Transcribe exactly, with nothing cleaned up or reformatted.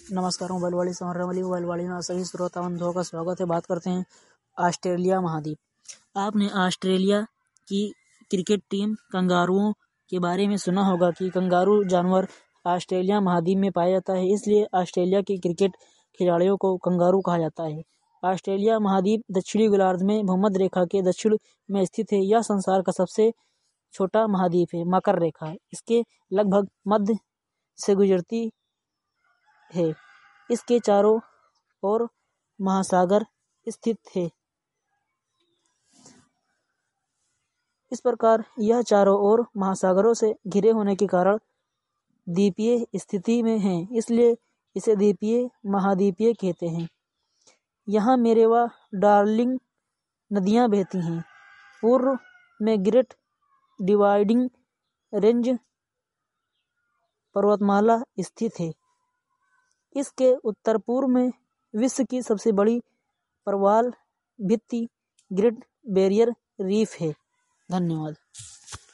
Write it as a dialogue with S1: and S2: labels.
S1: नमस्कार, मोबाइल वाली समर वाली मोबाइल वाली में सभी श्रोता बंधुओं का स्वागत है। बात करते हैं ऑस्ट्रेलिया महाद्वीप। आपने ऑस्ट्रेलिया की क्रिकेट टीम कंगारुओं के बारे में सुना होगा कि कंगारू जानवर ऑस्ट्रेलिया महाद्वीप में पाया जाता है, इसलिए ऑस्ट्रेलिया के क्रिकेट खिलाड़ियों को कंगारू कहा जाता है। ऑस्ट्रेलिया महाद्वीप दक्षिणी गोलार्ध में भूमध्य रेखा के दक्षिण में स्थित है। यह संसार का सबसे छोटा महाद्वीप है। मकर रेखा इसके लगभग मध्य से गुजरती है। इसके चारों ओर महासागर स्थित है। इस प्रकार यह चारों ओर महासागरों से घिरे होने के कारण द्वीपीय स्थिति में है, इसलिए इसे द्वीपीय महाद्वीपीय कहते हैं। यहाँ मेरेवा डार्लिंग नदियाँ बहती हैं। पूर्व में ग्रेट डिवाइडिंग रेंज पर्वतमाला स्थित है। इसके उत्तर पूर्व में विश्व की सबसे बड़ी प्रवाल भित्ति ग्रेट बैरियर रीफ है। धन्यवाद।